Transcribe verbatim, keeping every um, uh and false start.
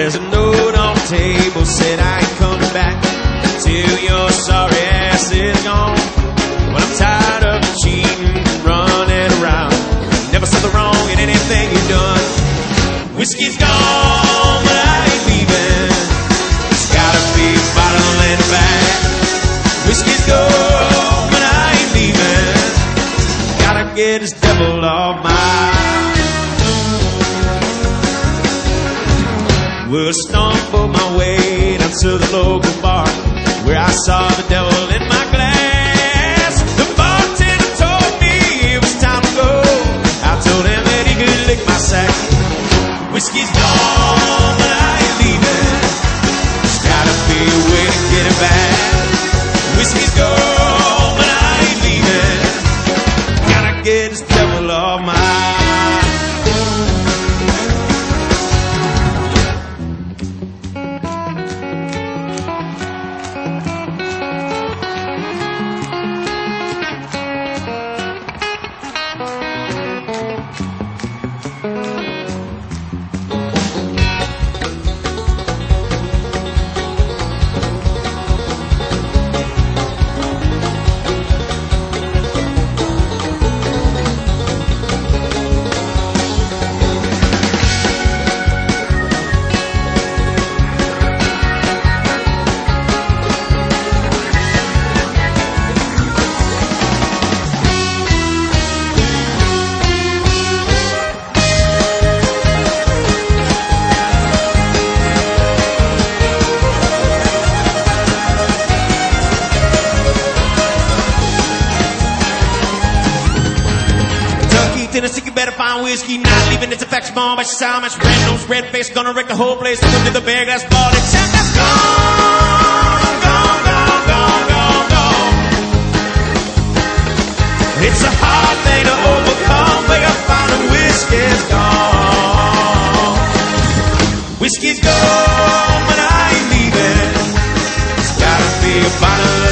There's a note on the table, said I ain't coming back till your sorry ass is gone. Well, I'm tired of cheating and running around. Never saw the wrong in anything you've done. Whiskey's gone, but I ain't leaving. It's gotta be a bottle and a bag. Whiskey's gone, but I ain't leaving. Gotta get this devil off my. Well, I stumbled my way down to the local bar where I saw the devil in my glass. The bartender told me it was time to go. I told him that he could lick my sack. Whiskey's gone, but I ain't leaving. There's gotta be a way to get it back. Whiskey's gone, but I ain't leaving. Gotta get this devil off my. Tennessee, you better find whiskey. Not leaving its effects bomb. But she's how much red nose, red face, gonna wreck the whole place. Look to the bear glass ball, except that's gone, gone, gone, gone, gone, gone. It's a hard thing to overcome, but you find the whiskey's gone. Whiskey's gone, but I ain't leaving. It's gotta be a bottle